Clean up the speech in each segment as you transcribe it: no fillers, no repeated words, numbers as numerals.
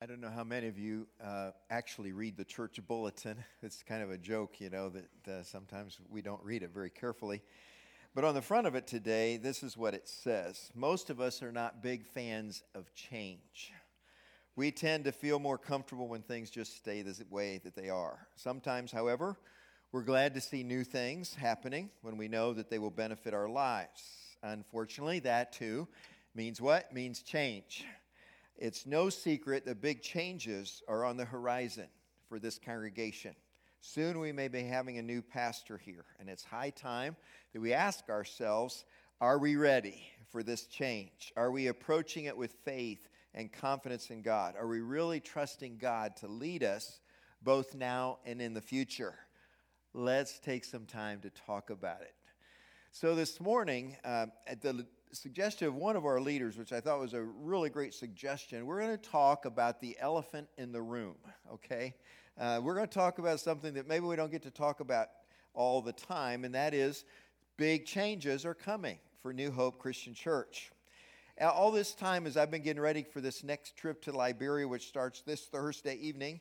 don't know how many of you actually read the church bulletin. It's kind of a joke, that sometimes we don't read it very carefully. But on the front of it today, this is what it says. Most of us are not big fans of change. We tend to feel more comfortable when things just stay the way that they are. Sometimes, however, we're glad to see new things happening when we know that they will benefit our lives. Unfortunately, that too means what? Means change. It's no secret that big changes are on the horizon for this congregation. Soon we may be having a new pastor here, and it's high time that we ask ourselves, are we ready for this change? Are we approaching it with faith and confidence in God? Are we really trusting God to lead us both now and in the future? Let's take some time to talk about it. So this morning, at the suggestion of one of our leaders, which I thought was a really great suggestion, we're going to talk about the elephant in the room, okay? We're going to talk about something that maybe we don't get to talk about all the time, and that is big changes are coming for New Hope Christian Church. All this time as I've been getting ready for this next trip to Liberia, which starts this Thursday evening,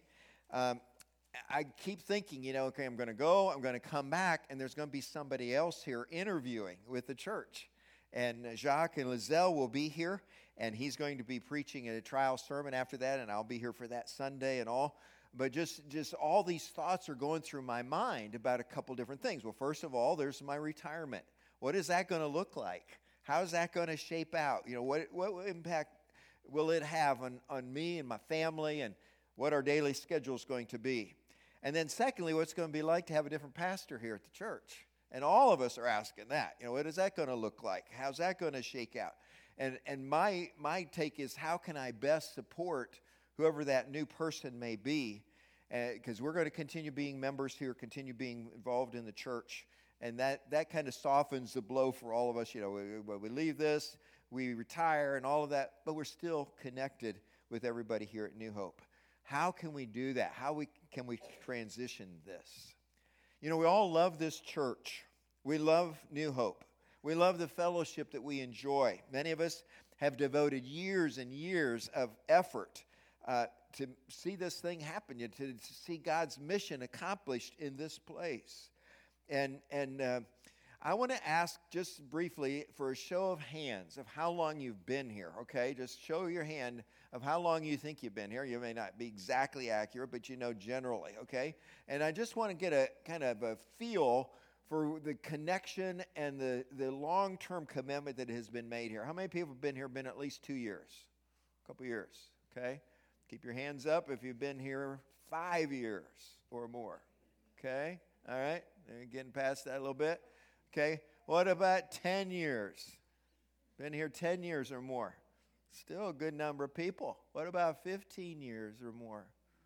I keep thinking, okay, I'm going to go, I'm going to come back, and there's going to be somebody else here interviewing with the church. And Jacques and Lizelle will be here, and he's going to be preaching a trial sermon after that, and I'll be here for that Sunday and all. But just all these thoughts are going through my mind about a couple different things. Well, first of all, there's my retirement. What is that going to look like? How is that going to shape out? What impact will it have on me and my family, and what our daily schedule is going to be? And then secondly, what's it going to be like to have a different pastor here at the church? And all of us are asking that. What is that going to look like? How's that going to shake out? And my take is, how can I best support whoever that new person may be? Because we're going to continue being members here, continue being involved in the church. And that kind of softens the blow for all of us. We leave this, we retire and all of that, but we're still connected with everybody here at New Hope. How can we do that? Can we transition this? We all love this church. We love New Hope. We love the fellowship that we enjoy. Many of us have devoted years and years of effort to see this thing happen, to see God's mission accomplished in this place. And I want to ask just briefly for a show of hands of how long you've been here, okay? Just show your hand of how long you think you've been here. You may not be exactly accurate, but generally, okay? And I just want to get a kind of a feel for the connection and the long-term commitment that has been made here. How many people have been here, been at least 2 years? A couple years, okay? Keep your hands up if you've been here 5 years or more, okay? All right, getting past that a little bit. Okay, what about 10 years? Been here 10 years or more. Still a good number of people. What about 15 years or more?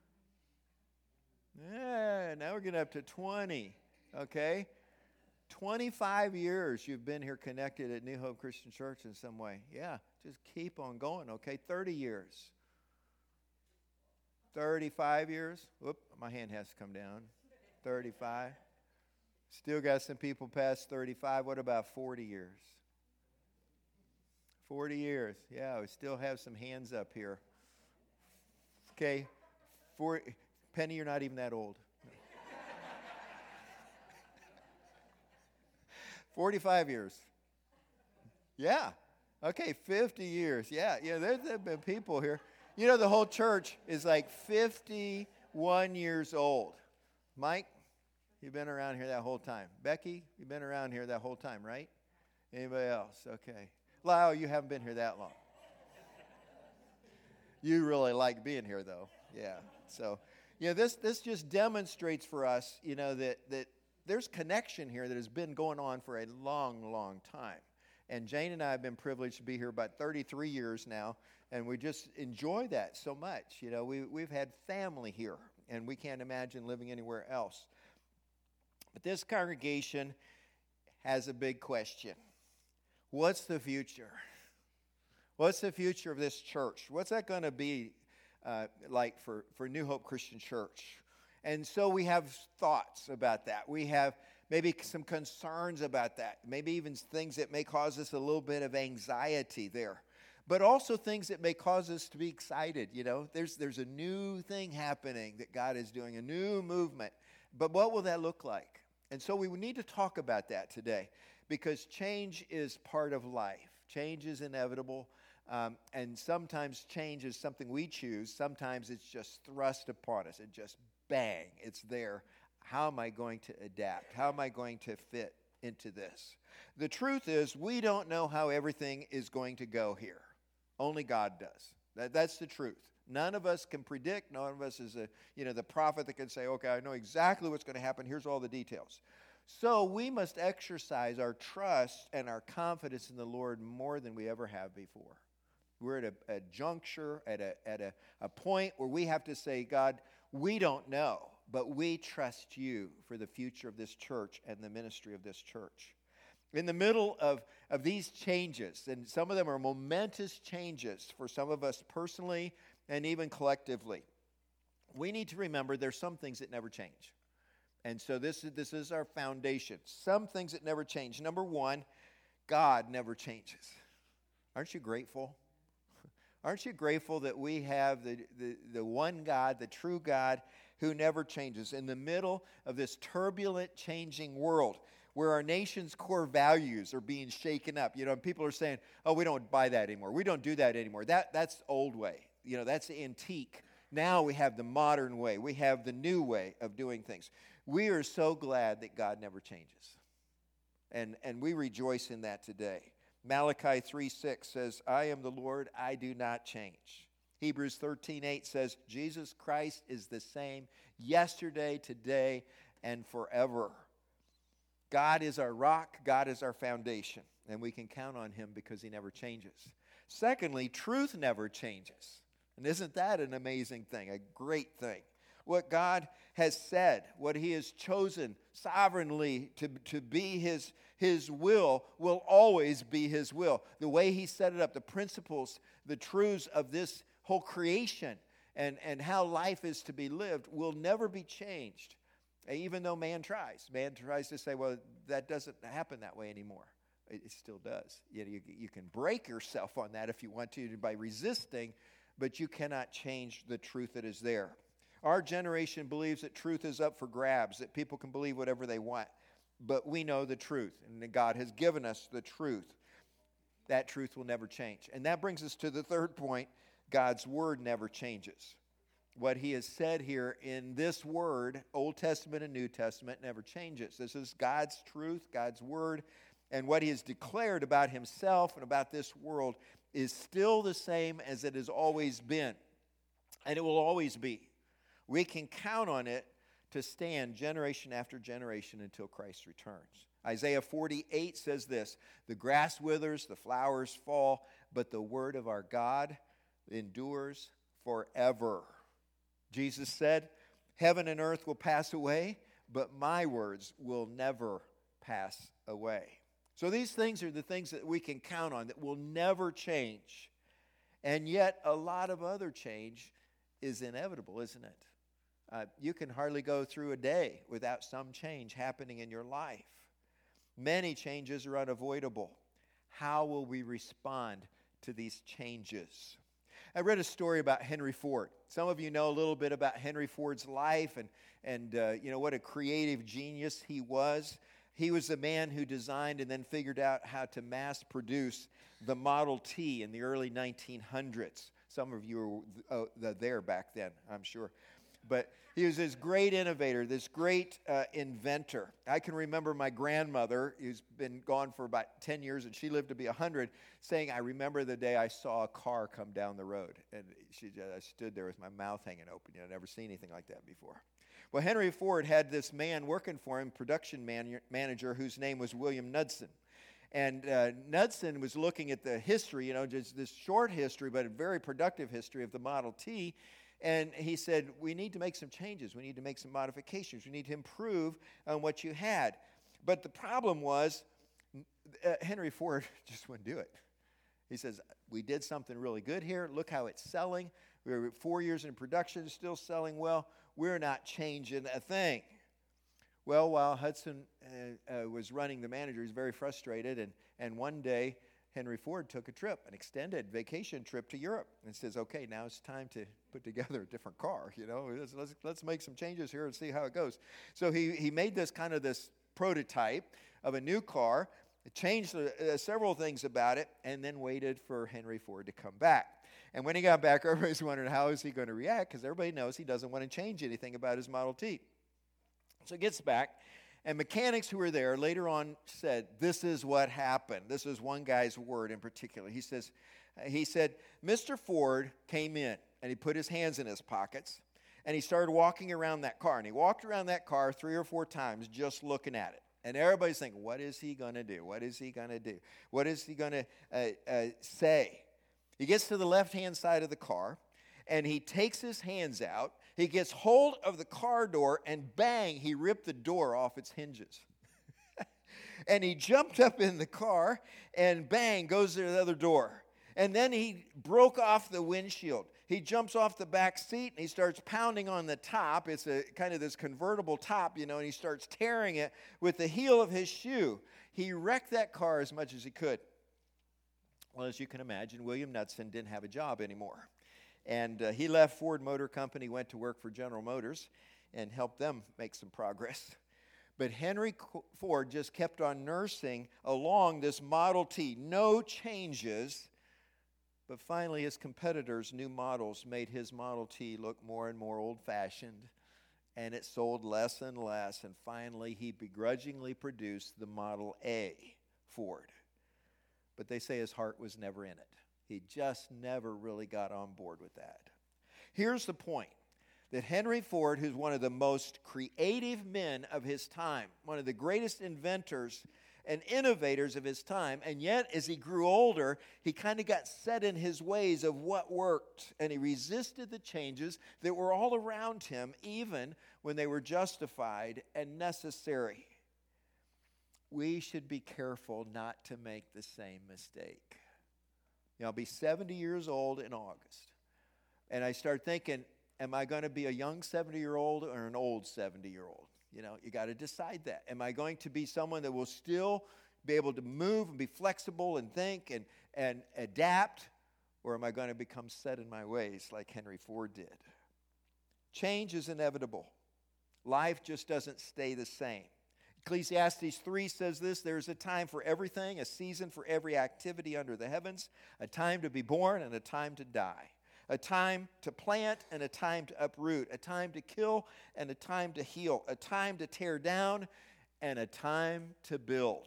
Yeah, now we're getting up to 20, okay? 25 years you've been here connected at New Hope Christian Church in some way. Yeah, just keep on going, okay? 30 years. 35 years. Whoop, my hand has to come down. 35. Still got some people past 35. What about 40 years? 40 years. Yeah, we still have some hands up here. Okay. Penny, you're not even that old. 45 years. Yeah. Okay, 50 years. Yeah, there's been people here. The whole church is like 51 years old. Mike? You've been around here that whole time. Becky, you've been around here that whole time, right? Anybody else? Okay. Lyle, you haven't been here that long. You really like being here, though. Yeah. So, this just demonstrates for us, that there's connection here that has been going on for a long, long time. And Jane and I have been privileged to be here about 33 years now, and we just enjoy that so much. We've had family here, and we can't imagine living anywhere else. But this congregation has a big question. What's the future? What's the future of this church? What's that going to be like for New Hope Christian Church? And so we have thoughts about that. We have maybe some concerns about that. Maybe even things that may cause us a little bit of anxiety there. but also things that may cause us to be excited. You know, there's a new thing happening that God is doing, a new movement. But what will that look like? And so we need to talk about that today, because change is part of life. Change is inevitable, and sometimes change is something we choose. Sometimes it's just thrust upon us. It just bang, it's there. How am I going to adapt? How am I going to fit into this? The truth is, we don't know how everything is going to go here. Only God does. That's the truth. None of us can predict. None of us is the prophet that can say, okay, I know exactly what's going to happen. Here's all the details. So we must exercise our trust and our confidence in the Lord more than we ever have before. We're at a juncture, at a point where we have to say, God, we don't know, but we trust you for the future of this church and the ministry of this church. In the middle of these changes, and some of them are momentous changes for some of us personally and even collectively, we need to remember there's some things that never change. And so this is our foundation. Some things that never change. Number one, God never changes. Aren't you grateful? Aren't you grateful that we have the one God, the true God, who never changes? In the middle of this turbulent, changing world, where our nation's core values are being shaken up. You know, people are saying, oh, we don't buy that anymore. We don't do that anymore. That's the old way. You know, that's antique. Now we have the modern way. We have the new way of doing things. We are so glad that God never changes. And we rejoice in that today. Malachi 3:6 says, I am the Lord, I do not change. Hebrews 13:8 says, Jesus Christ is the same yesterday, today, and forever. God is our rock, God is our foundation, and we can count on him because he never changes. Secondly, truth never changes. And isn't that an amazing thing, a great thing? What God has said, what he has chosen sovereignly to be his will always be his will. The way he set it up, the principles, the truths of this whole creation and how life is to be lived will never be changed. Even though man tries to say, well, that doesn't happen that way anymore. It still does. You can break yourself on that if you want to by resisting, but you cannot change the truth that is there. Our generation believes that truth is up for grabs, that people can believe whatever they want. But we know the truth, and that God has given us the truth. That truth will never change. And that brings us to the third point. God's word never changes. What he has said here in this word, Old Testament and New Testament, never changes. This is God's truth, God's word, and what he has declared about himself and about this world is still the same as it has always been, and it will always be. We can count on it to stand generation after generation until Christ returns. Isaiah 48 says this, the grass withers, the flowers fall, but the word of our God endures forever. Jesus said, heaven and earth will pass away, but my words will never pass away. So these things are the things that we can count on that will never change. And yet a lot of other change is inevitable, isn't it? You can hardly go through a day without some change happening in your life. Many changes are unavoidable. How will we respond to these changes? I read a story about Henry Ford. Some of you know a little bit about Henry Ford's life and what a creative genius he was. He was the man who designed and then figured out how to mass produce the Model T in the early 1900s. Some of you were there back then, I'm sure. But he was this great innovator, this great inventor. I can remember my grandmother, who's been gone for about 10 years, and she lived to be 100, saying, I remember the day I saw a car come down the road. And I stood there with my mouth hanging open. I'd never seen anything like that before. Well, Henry Ford had this man working for him, production manager, whose name was William Knudsen. And Knudsen was looking at the history, just this short history, but a very productive history of the Model T. And he said, we need to make some changes. We need to make some modifications. We need to improve on what you had. But the problem was, Henry Ford just wouldn't do it. He says, we did something really good here. Look how it's selling. We were 4 years in production, still selling well. We're not changing a thing. Well, while Hudson was running the manager, he was very frustrated. And one day, Henry Ford took a trip, an extended vacation trip to Europe, and says, okay, now it's time to put together a different car. Let's make some changes here and see how it goes. So he made this prototype of a new car, changed several things about it, and then waited for Henry Ford to come back. And when he got back, everybody's wondering how is he going to react, because everybody knows he doesn't want to change anything about his Model T. So he gets back, and mechanics who were there later on said, this is what happened. This is one guy's word in particular. He said, Mr. Ford came in, and he put his hands in his pockets, and he started walking around that car. And he walked around that car 3 or 4 times just looking at it. And everybody's thinking, what is he going to do? What is he going to do? What is he going to say? He gets to the left-hand side of the car, and he takes his hands out. He gets hold of the car door, and bang, he ripped the door off its hinges. And he jumped up in the car, and bang, goes to the other door. And then he broke off the windshield. He jumps off the back seat, and he starts pounding on the top. It's a kind of this convertible top, and he starts tearing it with the heel of his shoe. He wrecked that car as much as he could. Well, as you can imagine, William Knudsen didn't have a job anymore. And he left Ford Motor Company, went to work for General Motors, and helped them make some progress. But Henry Ford just kept on nursing along this Model T, no changes. But finally, his competitors' new models made his Model T look more and more old-fashioned, and it sold less and less. And finally, he begrudgingly produced the Model A Ford. But they say his heart was never in it. He just never really got on board with that. Here's the point, that Henry Ford, who's one of the most creative men of his time, one of the greatest inventors and innovators of his time, and yet as he grew older, he kind of got set in his ways of what worked, and he resisted the changes that were all around him, even when they were justified and necessary. We should be careful not to make the same mistake. I'll be 70 years old in August, and I start thinking, am I going to be a young 70-year-old or an old 70-year-old? You got to decide that. Am I going to be someone that will still be able to move and be flexible and think and adapt, or am I going to become set in my ways like Henry Ford did? Change is inevitable. Life just doesn't stay the same. Ecclesiastes 3 says this, there's a time for everything, a season for every activity under the heavens, a time to be born and a time to die, a time to plant and a time to uproot, a time to kill and a time to heal, a time to tear down and a time to build.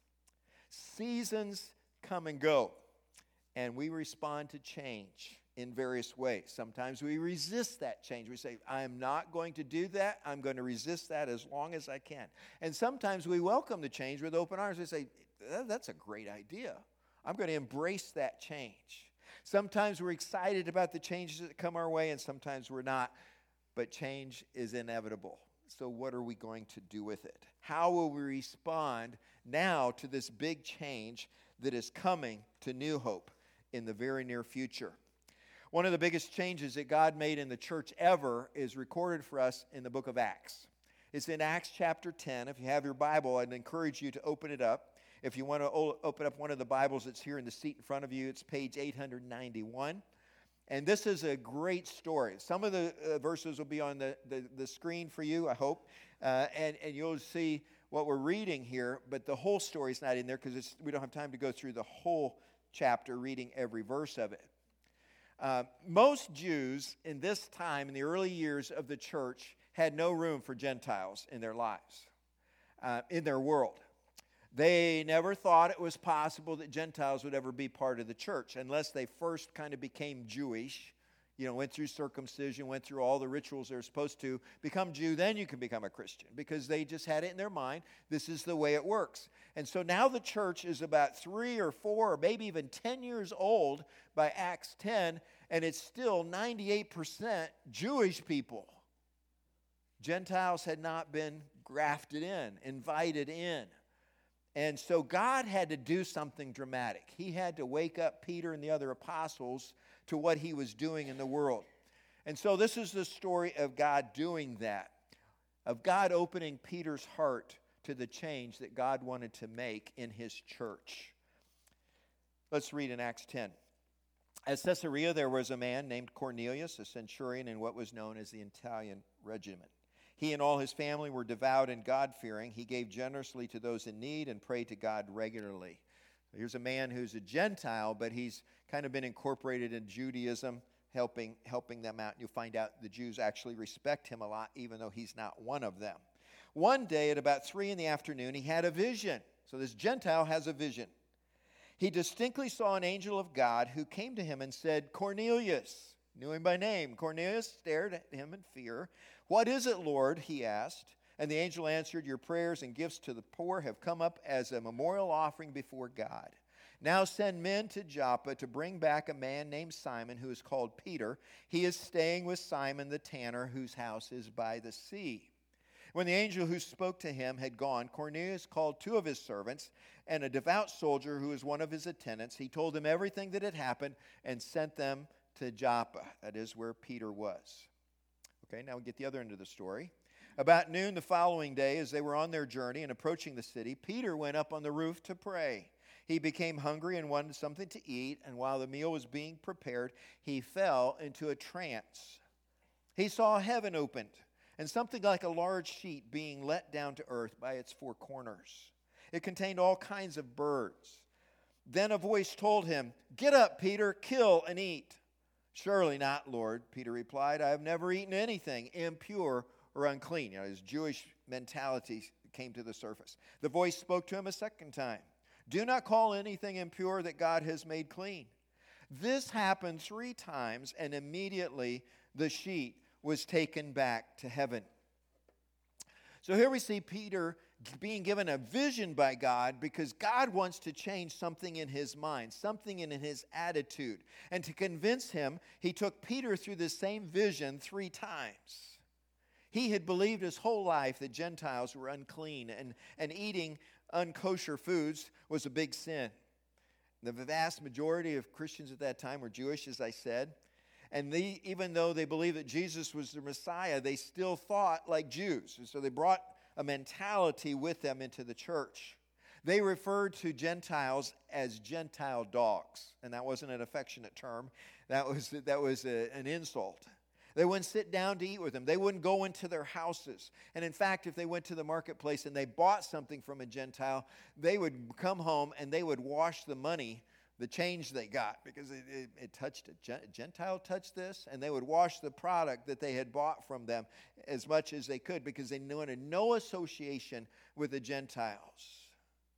Seasons come and go, and we respond to change in various ways. Sometimes we resist that change. We say, I'm not going to do that. I'm going to resist that as long as I can. And sometimes we welcome the change with open arms. We say, that's a great idea. I'm going to embrace that change. Sometimes we're excited about the changes that come our way, and sometimes we're not. But change is inevitable. So what are we going to do with it? How will we respond now to this big change that is coming to New Hope in the very near future? One of the biggest changes that God made in the church ever is recorded for us in the book of Acts. It's in Acts chapter 10. If you have your Bible, I'd encourage you to open it up. If you want to open up one of the Bibles that's here in the seat in front of you, it's page 891. And this is a great story. Some of the verses will be on the screen for you, I hope. And you'll see what we're reading here, but the whole story is not in there because we don't have time to go through the whole chapter reading every verse of it. Most Jews in this time, in the early years of the church, had no room for Gentiles in their lives, in their world. They never thought it was possible that Gentiles would ever be part of the church unless they first kind of became Jewish, went through circumcision, went through all the rituals they're supposed to. Become Jew, then you can become a Christian, because they just had it in their mind, this is the way it works. And so now the church is about 3 or 4 or maybe even 10 years old by Acts 10, and it's still 98% Jewish people. Gentiles had not been grafted in, invited in. And so God had to do something dramatic. He had to wake up Peter and the other apostles to what he was doing in the world. And so this is the story of God doing that, of God opening Peter's heart to the change that God wanted to make in his church. Let's read in Acts 10. At Caesarea there was a man named Cornelius, a centurion in what was known as the Italian regiment. He and all his family were devout and God-fearing. He gave generously to those in need and prayed to God regularly. Here's a man who's a Gentile, but he's kind of been incorporated in Judaism, helping them out. You'll find out the Jews actually respect him a lot, even though he's not one of them. One day at about 3 p.m, he had a vision. So this Gentile has a vision. He distinctly saw an angel of God who came to him and said, "Cornelius." Knew him by name. Cornelius stared at him in fear. "What is it, Lord?" he asked. And the angel answered, "Your prayers and gifts to the poor have come up as a memorial offering before God. Now send men to Joppa to bring back a man named Simon who is called Peter. He is staying with Simon the tanner, whose house is by the sea." When the angel who spoke to him had gone, Cornelius called 2 of his servants and a devout soldier who was one of his attendants. He told them everything that had happened and sent them to Joppa. That is where Peter was. Okay, now we get the other end of the story. About noon the following day, as they were on their journey and approaching the city, Peter went up on the roof to pray. He became hungry and wanted something to eat, and while the meal was being prepared, he fell into a trance. He saw heaven opened, and something like a large sheet being let down to earth by its 4 corners. It contained all kinds of birds. Then a voice told him, "Get up, Peter, kill and eat." "Surely not, Lord," Peter replied. "I have never eaten anything impure or unclean." His Jewish mentality came to the surface. The voice spoke to him a second time. "Do not call anything impure that God has made clean." This happened 3 times, and immediately the sheet was taken back to heaven. So here we see Peter being given a vision by God because God wants to change something in his mind, something in his attitude. And to convince him, he took Peter through the same vision 3 times. He had believed his whole life that Gentiles were unclean and eating unkosher foods was a big sin. The vast majority of Christians at that time were Jewish, as I said. And even though they believed that Jesus was the Messiah, they still thought like Jews. And so they brought a mentality with them into the church. They referred to Gentiles as Gentile dogs. And that wasn't an affectionate term. That was an insult. They wouldn't sit down to eat with them. They wouldn't go into their houses. And in fact, if they went to the marketplace and they bought something from a Gentile, they would come home and they would wash the money, the change they got, because it touched it. Gentile touched this, and they would wash the product that they had bought from them as much as they could because they wanted no association with the Gentiles.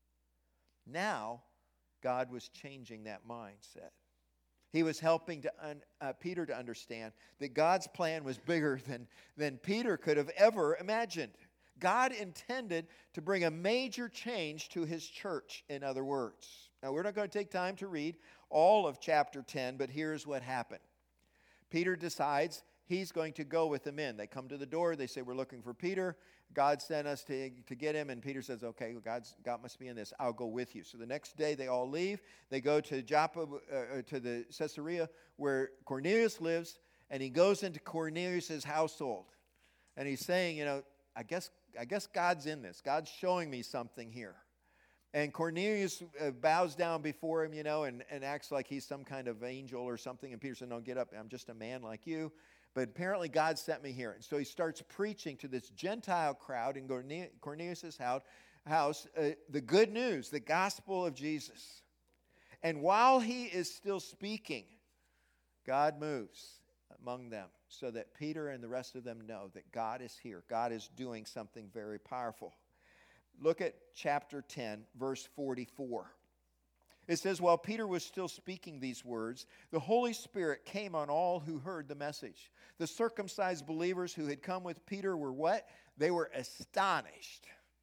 Now, God was changing that mindset. He was helping Peter to understand that God's plan was bigger than Peter could have ever imagined. God intended to bring a major change to his church, in other words. Now, we're not going to take time to read all of chapter 10, but here's what happened. Peter decides he's going to go with the men. They come to the door. They say, "We're looking for Peter. God sent us to get him." And Peter says, "Okay, God must be in this. I'll go with you." So the next day they all leave. They go to Joppa, to the Caesarea where Cornelius lives, and he goes into Cornelius' household. And he's saying, I guess God's in this. God's showing me something here. And Cornelius bows down before him, and acts like he's some kind of angel or something. And Peter said, "No, get up. I'm just a man like you. But apparently God sent me here." And so he starts preaching to this Gentile crowd in Cornelius' house the good news, the gospel of Jesus. And while he is still speaking, God moves among them so that Peter and the rest of them know that God is here. God is doing something very powerful. Look at chapter 10, verse 44. It says, "While Peter was still speaking these words, the Holy Spirit came on all who heard the message. The circumcised believers who had come with Peter were what? They were astonished.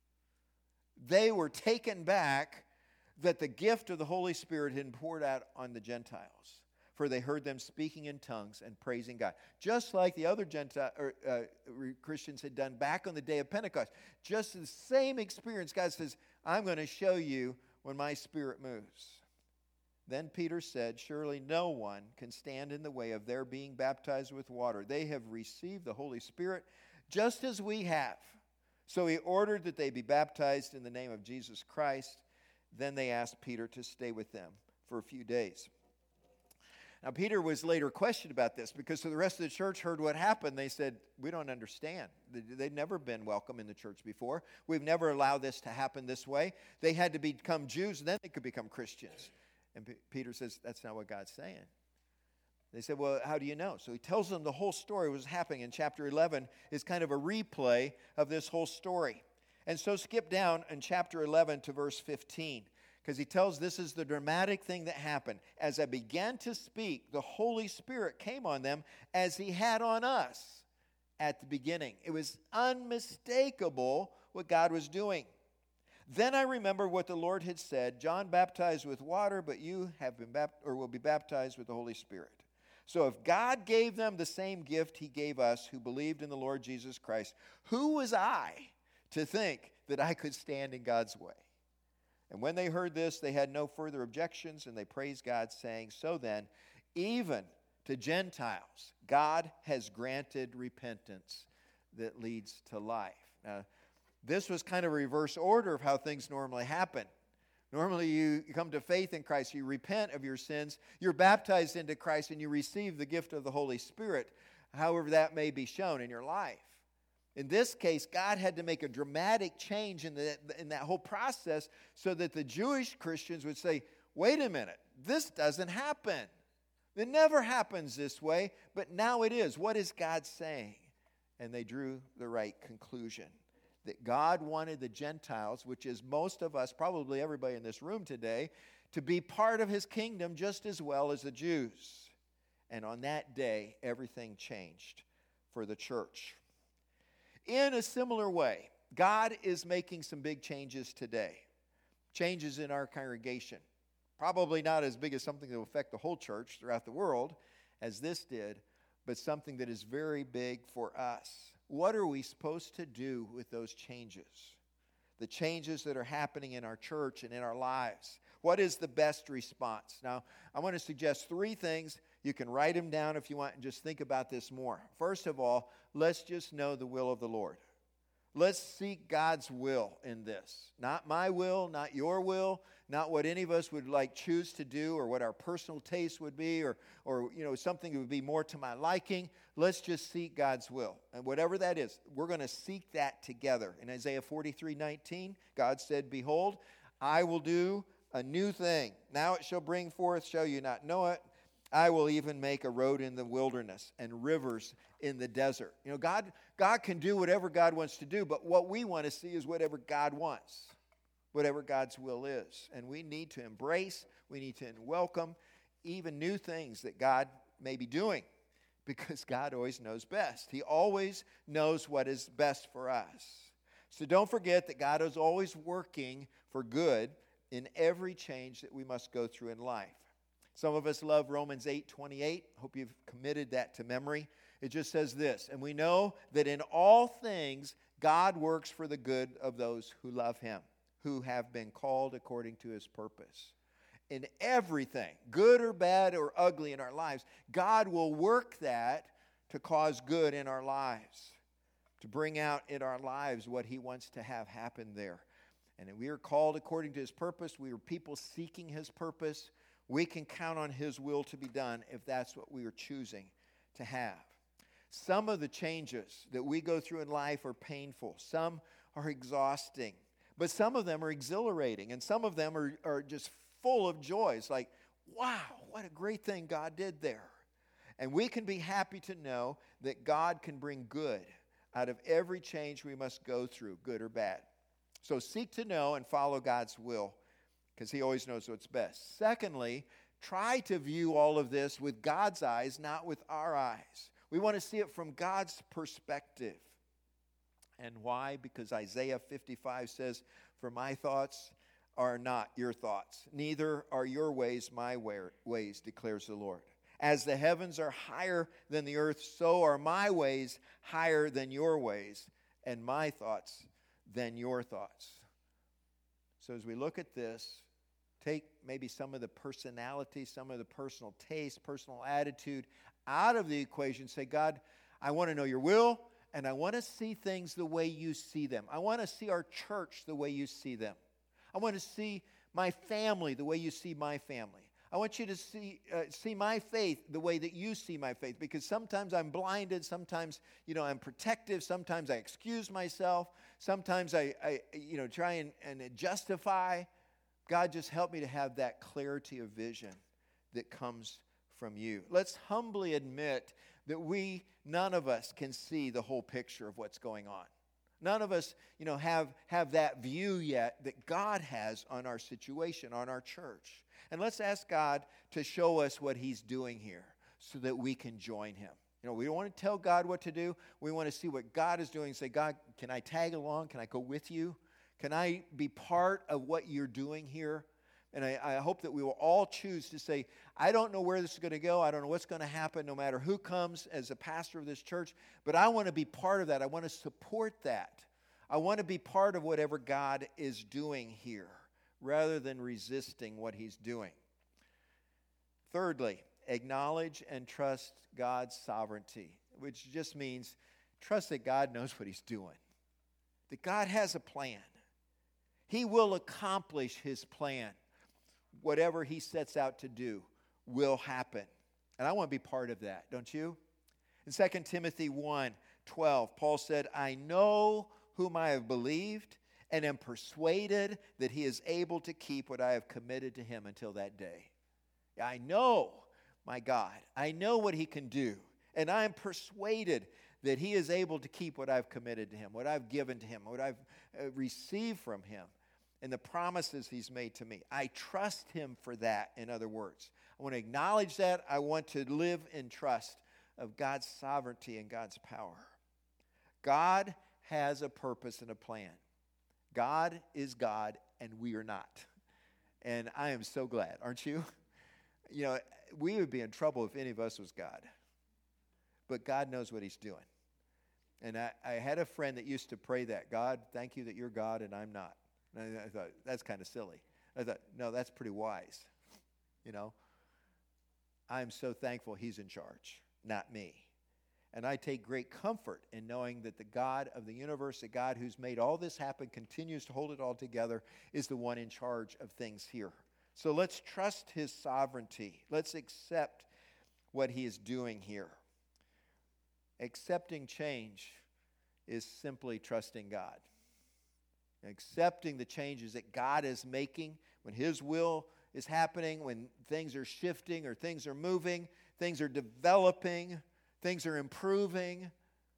They were taken back that the gift of the Holy Spirit had been poured out on the Gentiles. For they heard them speaking in tongues and praising God." Just like the other Christians had done back on the day of Pentecost. Just the same experience. God says, "I'm going to show you when my Spirit moves." Then Peter said, "Surely no one can stand in the way of their being baptized with water. They have received the Holy Spirit just as we have." So he ordered that they be baptized in the name of Jesus Christ. Then they asked Peter to stay with them for a few days. Now, Peter was later questioned about this because the rest of the church heard what happened. They said, we don't understand. They'd never been welcome in the church before. We've never allowed this to happen this way. They had to become Jews, and then they could become Christians. And Peter says, that's not what God's saying. They said, well, how do you know? So he tells them the whole story was happening in chapter 11 is kind of a replay of this whole story. And so skip down in chapter 11 to verse 15. Because he tells this is the dramatic thing that happened. As I began to speak, the Holy Spirit came on them as he had on us at the beginning. It was unmistakable what God was doing. Then I remember what the Lord had said, John baptized with water, but you have been will be baptized with the Holy Spirit. So if God gave them the same gift he gave us who believed in the Lord Jesus Christ, who was I to think that I could stand in God's way? And when they heard this, they had no further objections, and they praised God, saying, so then, even to Gentiles, God has granted repentance that leads to life. Now, this was kind of a reverse order of how things normally happen. Normally, you come to faith in Christ, you repent of your sins, you're baptized into Christ, and you receive the gift of the Holy Spirit, however that may be shown in your life. In this case, God had to make a dramatic change in that whole process so that the Jewish Christians would say, wait a minute, this doesn't happen. It never happens this way, but now it is. What is God saying? And they drew the right conclusion. That God wanted the Gentiles, which is most of us, probably everybody in this room today, to be part of his kingdom just as well as the Jews. And on that day, everything changed for the church. In a similar way, God is making some big changes today. Changes in our congregation. Probably not as big as something that will affect the whole church throughout the world as this did, but something that is very big for us. What are we supposed to do with those changes? The changes that are happening in our church and in our lives. What is the best response? Now, I want to suggest 3 things. You can write them down if you want and just think about this more. First of all, let's just know the will of the Lord. Let's seek God's will in this. Not my will, not your will, not what any of us would choose to do or what our personal taste would be or something that would be more to my liking. Let's just seek God's will. And whatever that is, we're going to seek that together. In Isaiah 43:19, God said, behold, I will do a new thing. Now it shall bring forth, shall you not know it? I will even make a road in the wilderness and rivers in the desert. God can do whatever God wants to do, but what we want to see is whatever God wants, whatever God's will is. And we need to embrace, we need to welcome even new things that God may be doing because God always knows best. He always knows what is best for us. So don't forget that God is always working for good in every change that we must go through in life. Some of us love Romans 8:28. Hope you've committed that to memory. It just says this, and we know that in all things God works for the good of those who love him, who have been called according to his purpose. In everything, good or bad or ugly in our lives, God will work that to cause good in our lives, to bring out in our lives what he wants to have happen there. And we are called according to his purpose. We are people seeking his purpose. We can count on his will to be done if that's what we are choosing to have. Some of the changes that we go through in life are painful. Some are exhausting. But some of them are exhilarating. And some of them are just full of joy. It's like, wow, what a great thing God did there. And we can be happy to know that God can bring good out of every change we must go through, good or bad. So seek to know and follow God's will, because he always knows what's best. Secondly, try to view all of this with God's eyes, not with our eyes. We want to see it from God's perspective. And why? Because Isaiah 55 says, for my thoughts are not your thoughts, neither are your ways my ways, declares the Lord. As the heavens are higher than the earth, so are my ways higher than your ways, and my thoughts than your thoughts. So as we look at this, take maybe some of the personality, some of the personal taste, personal attitude out of the equation. Say, God, I want to know your will, and I want to see things the way you see them. I want to see our church the way you see them. I want to see my family the way you see my family. I want you to see my faith the way that you see my faith, because sometimes I'm blinded, sometimes, I'm protective, sometimes I excuse myself, sometimes I try and justify. God, just help me to have that clarity of vision that comes from you. Let's humbly admit that none of us can see the whole picture of what's going on. None of us, have that view yet that God has on our situation, on our church. And let's ask God to show us what He's doing here so that we can join Him. We don't want to tell God what to do. We want to see what God is doing and say, God, can I tag along? Can I go with you? Can I be part of what you're doing here? And I hope that we will all choose to say, I don't know where this is going to go. I don't know what's going to happen no matter who comes as a pastor of this church. But I want to be part of that. I want to support that. I want to be part of whatever God is doing here rather than resisting what He's doing. Thirdly, acknowledge and trust God's sovereignty, which just means trust that God knows what He's doing, that God has a plan. He will accomplish His plan. Whatever He sets out to do will happen. And I want to be part of that, don't you? In 2 Timothy 1:12, Paul said, I know whom I have believed and am persuaded that He is able to keep what I have committed to Him until that day. I know my God. I know what He can do. And I am persuaded that He is able to keep what I've committed to Him, what I've given to Him, what I've received from Him, and the promises He's made to me. I trust Him for that, in other words. I want to acknowledge that. I want to live in trust of God's sovereignty and God's power. God has a purpose and a plan. God is God, and we are not. And I am so glad, aren't you? We would be in trouble if any of us was God. But God knows what He's doing. And I had a friend that used to pray that, God, thank you that you're God and I'm not. And I thought, that's kind of silly. I thought, no, that's pretty wise. I'm so thankful He's in charge, not me. And I take great comfort in knowing that the God of the universe, the God who's made all this happen, continues to hold it all together, is the one in charge of things here. So let's trust His sovereignty. Let's accept what He is doing here. Accepting change is simply trusting God. Accepting the changes that God is making when His will is happening, when things are shifting or things are moving, things are developing, things are improving.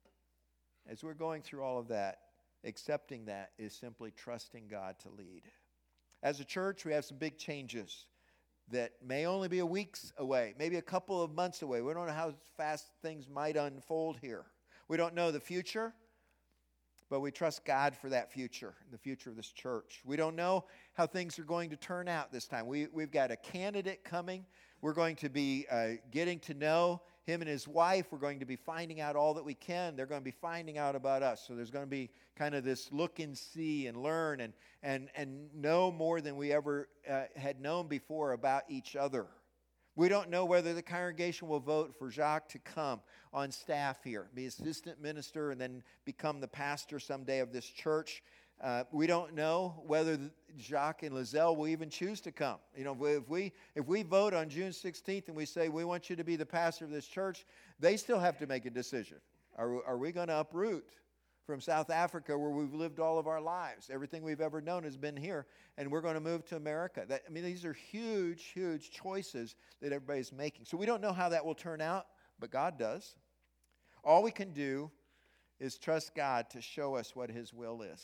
As we're going through all of that, accepting that is simply trusting God to lead. As a church, we have some big changes that may only be a weeks away, maybe a couple of months away. We don't know how fast things might unfold here. We don't know the future, but we trust God for that future, the future of this church. We don't know how things are going to turn out this time. We've got a candidate coming. We're going to be getting to know him and his wife. We're going to be finding out all that we can. They're going to be finding out about us. So there's going to be kind of this look and see and learn and know more than we ever had known before about each other. We don't know whether the congregation will vote for Jacques to come on staff here, be assistant minister, and then become the pastor someday of this church. We don't know whether Jacques and Lizelle will even choose to come. If we vote on June 16th and we say we want you to be the pastor of this church, they still have to make a decision. Are we going to uproot from South Africa, where we've lived all of our lives? Everything we've ever known has been here, and we're going to move to America. These are huge, huge choices that everybody's making. So we don't know how that will turn out, but God does. All we can do is trust God to show us what His will is.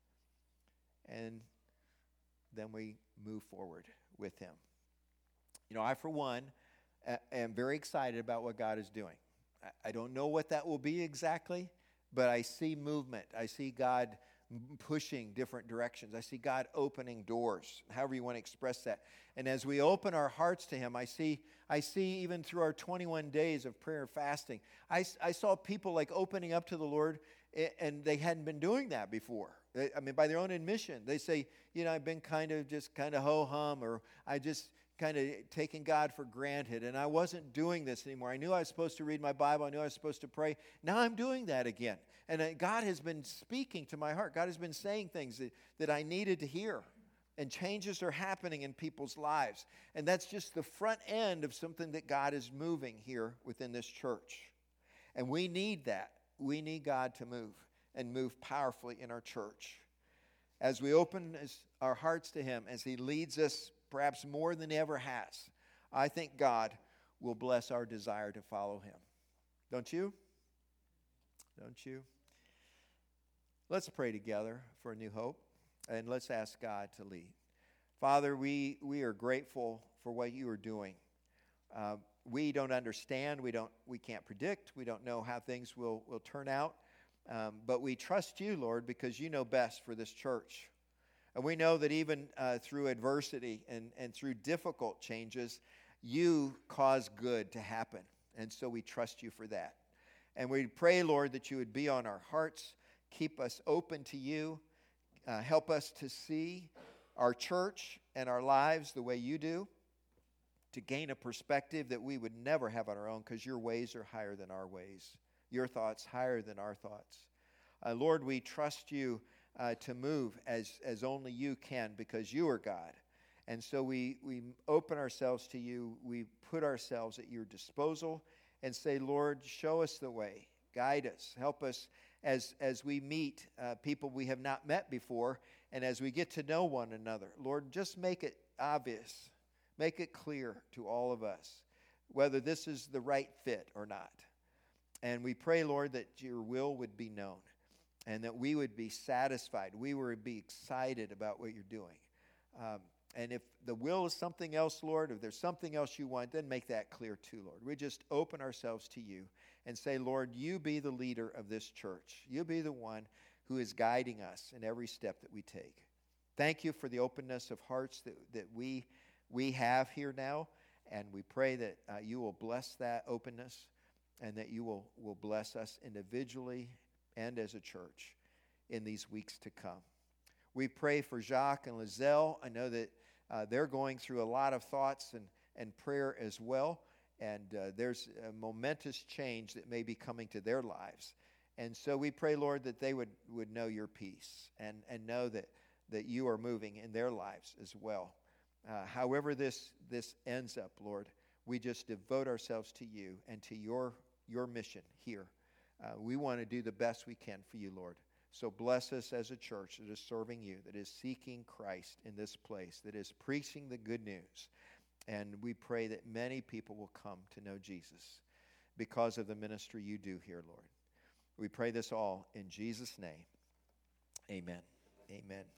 And then we move forward with Him. I, for one, am very excited about what God is doing. I don't know what that will be exactly, but I see movement. I see God pushing different directions. I see God opening doors, however you want to express that. And as we open our hearts to Him, I see even through our 21 days of prayer and fasting, I saw people opening up to the Lord, and they hadn't been doing that before. By their own admission, they say, I've been kind of ho-hum, or I just kind of taking God for granted, and I wasn't doing this anymore. I knew I was supposed to read my Bible. I knew I was supposed to pray. Now I'm doing that again. And God has been speaking to my heart. God has been saying things that I needed to hear. and changes are happening in people's lives. And that's just the front end of something that God is moving here within this church. And we need that. We need God to move and move powerfully in our church. As we open our hearts to Him, as He leads us perhaps more than He ever has, I think God will bless our desire to follow Him. Don't you? Don't you? Let's pray together for a new hope, and let's ask God to lead. Father, we are grateful for what You are doing. We don't understand. We can't predict. We don't know how things will turn out. But we trust You, Lord, because You know best for this church. And we know that even through adversity and through difficult changes, You cause good to happen. And so we trust You for that. And we pray, Lord, that You would be on our hearts, keep us open to You, help us to see our church and our lives the way You do, to gain a perspective that we would never have on our own, because Your ways are higher than our ways, Your thoughts higher than our thoughts. Lord, we trust You to move as only You can, because You are God. And so we open ourselves to You. We put ourselves at Your disposal and say, Lord, show us the way. Guide us. Help us as we meet people we have not met before, and as we get to know one another. Lord, just make it obvious. Make it clear to all of us whether this is the right fit or not. And we pray, Lord, that Your will would be known and that we would be satisfied. We would be excited about what You're doing. And if the will is something else, Lord, if there's something else You want, then make that clear too, Lord. We just open ourselves to You and say, Lord, You be the leader of this church. You be the one who is guiding us in every step that we take. Thank You for the openness of hearts that we have here now, and we pray that You will bless that openness and that You will bless us individually and as a church in these weeks to come. We pray for Jacques and Lizelle. I know that they're going through a lot of thoughts and prayer as well, and there's a momentous change that may be coming to their lives. And so we pray, Lord, that they would know Your peace and know that You are moving in their lives as well. However this ends up, Lord, we just devote ourselves to You and to Your mission here. We want to do the best we can for You, Lord. So bless us as a church that is serving You, that is seeking Christ in this place, that is preaching the good news. And we pray that many people will come to know Jesus because of the ministry You do here, Lord. We pray this all in Jesus' name. Amen. Amen.